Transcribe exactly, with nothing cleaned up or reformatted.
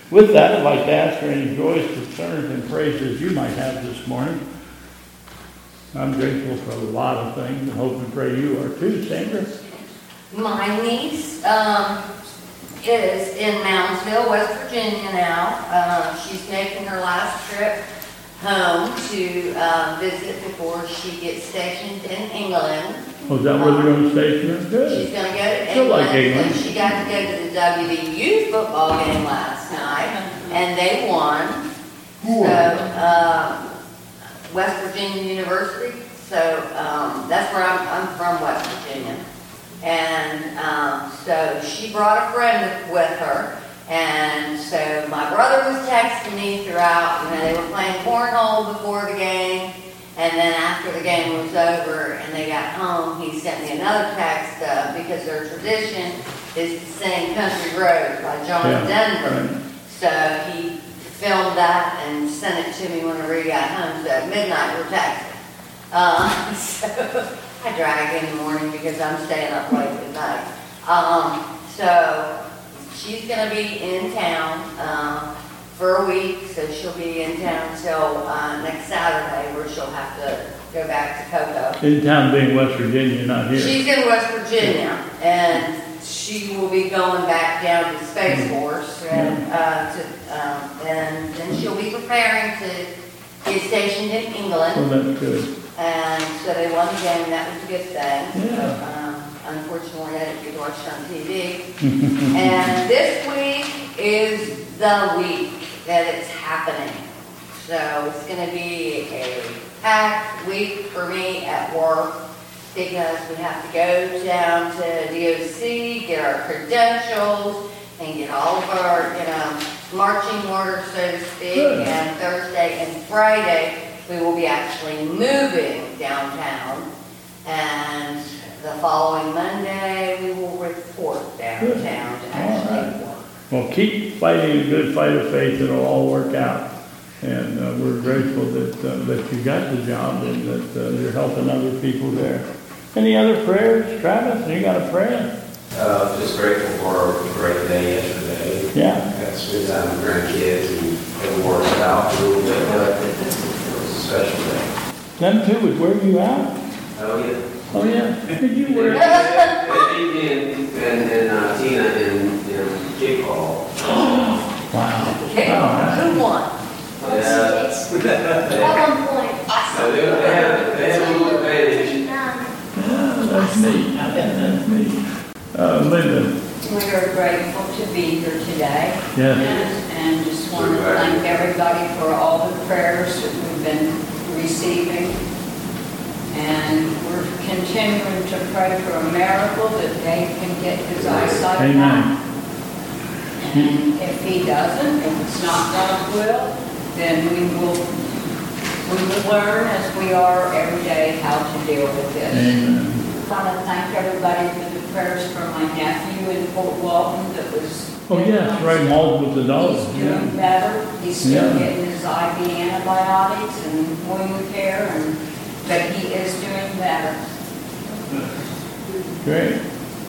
With that, I'd like to ask for any joys, concerns, and praises you might have this morning. I'm grateful for a lot of things, and hope and pray you are too, Sandra. My niece um, is in Moundsville, West Virginia now. Uh, she's making her last trip home to uh, visit before she gets stationed in England. Oh, is that where they're going to station her? Good. She's going to go to Still England, like England. and she got to go to the W V U football game last night, and they won. So, uh, West Virginia University. So um, that's where I'm, I'm from, West Virginia. And um, so she brought a friend with her. And so my brother was texting me throughout. You know, they were playing cornhole before the game. And then after the game was over and they got home, he sent me another text uh, because their tradition is to sing Country Road by John Yeah. Denver. Right. So he filmed that and sent it to me whenever he got home. So at midnight we're texting. Uh, so I drag in the morning because I'm staying up late at night. Um, so she's going to be in town uh, for a week, so she'll be in town until uh, next Saturday, where she'll have to go back to Cocoa. In town being West Virginia, not here. She's in West Virginia, and she will be going back down to Space Force, and, uh, to, um, and then she'll be preparing to get stationed in England. Oh, that's good. And so they won the game, and that was a good thing. Yeah. So, um, unfortunately, I didn't get to watch it on T V. And this week is the week that it's happening. So it's going to be a packed week for me at work because we have to go down to D O C, get our credentials, and get all of our, you know, marching orders, so to speak. Good. And Thursday and Friday, we will be actually moving downtown, and the following Monday, we will report downtown to actually All right. work. Well, keep fighting a good fight of faith. It'll all work out. And uh, we're grateful that uh, that you got the job and that uh, you're helping other people there. Any other prayers, Travis? You got a prayer? Uh, just grateful for a great day yesterday. Yeah. Got to spend time with grandkids and it worked out a little bit, but it was a special day. Them two was where you at? Oh, yeah. Oh, yeah. Did you wear And, and, and, and uh, Tina in, in kickball. Wow. Okay, Wow. who won? Yeah. At one point. So they, they have, they have a little advantage. Yeah, that's neat. That's neat. Uh, Linda. We are grateful to be here today. Yes. And just want to thank everybody for all the prayers that we've been receiving. And we're continuing to pray for a miracle that Dave can get his eyesight Amen. back. And if he doesn't, if it's not God's will, then we will, we will learn as we are every day how to deal with this. Amen. I want to thank everybody for the prayers for my nephew in Fort Walton that was... Oh, yes, right, Mauled with the dog. He's doing Yeah. better. He's still Yeah. getting his I V antibiotics and wound care, and but he is doing better. Great.